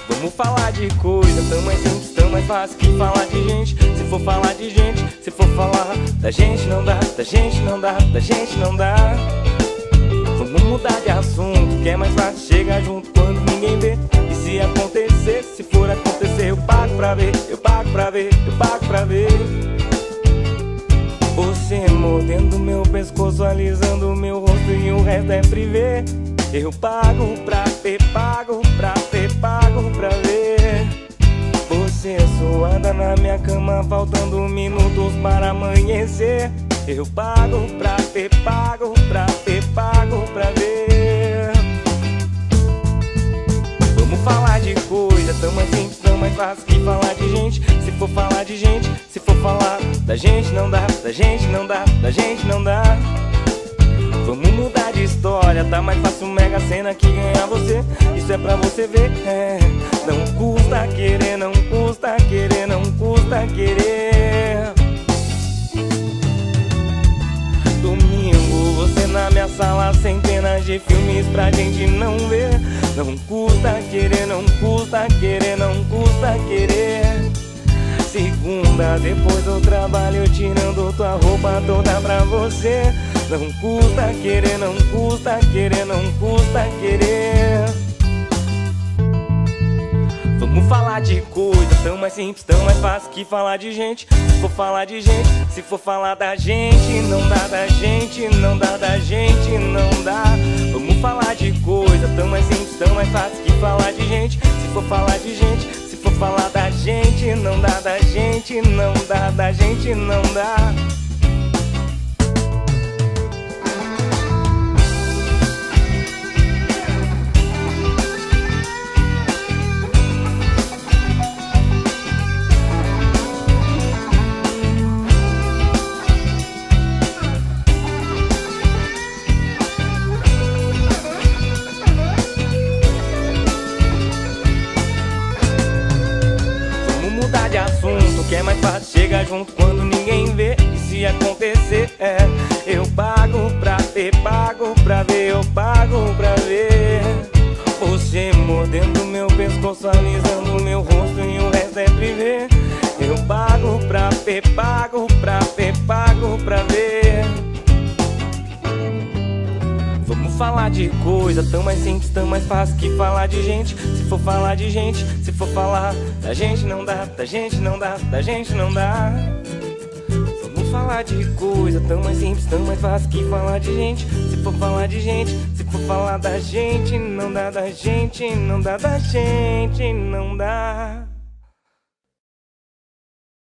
Vamos falar de coisa tão mais simples, tão mais fácil que falar de gente. Se for falar de gente, se for falar da gente não dá, da gente não dá, da gente não dá. Vamos mudar de assunto, que é mais fácil chegar junto quando ninguém vê. E se acontecer, se for acontecer, eu pago pra ver, eu pago pra ver, eu pago pra ver. Você mordendo meu pescoço, alisando meu rosto e o resto é privê. Eu pago pra ver, pago pra ver, pago pra ver. Você suada na minha cama, faltando minutos para amanhecer. Eu pago pra ver, pago pra ver, pago pra ver. Vamos falar de coisa tão mais simples, tão mais fácil que falar de gente. Se for falar de gente, se for falar da gente não dá, da gente não dá, da gente não dá. Vamos mudar de história, tá mais fácil Mega Sena que ganhar você. Isso é pra você ver, não custa querer, não custa querer, não custa querer. Domingo, você na minha sala, centenas de filmes pra gente não ver. Não custa querer, não custa querer, não custa querer. Segunda, depois do trabalho, tirando tua roupa toda pra você. Não custa querer, não custa querer, não custa querer. Vamos falar de coisa tão mais simples, tão mais fácil que falar de gente. Se for falar de gente, se for falar da gente não dá, da gente não dá, da gente não dá. Vamos falar de coisa tão mais simples, tão mais fácil que falar de gente. Se for falar de gente, se for falar da gente não dá, da gente não dá, da gente não dá. De assunto, que é mais fácil chegar junto quando ninguém vê. E se acontecer, eu pago pra ver, pago pra ver, eu pago pra ver. Você mordendo meu pescoço, alisando meu rosto e o resto é privê. Eu pago pra ver, pago pra ver, pago pra ver. Vamos falar de coisa tão mais simples, tão mais fácil que falar de gente. Se for falar de gente, se for falar da gente não dá, da gente não dá, da gente não dá. Vamos falar de coisa tão mais simples, tão mais fácil que falar de gente. Se for falar de gente, se for falar da gente não dá, da gente não dá, da gente não dá.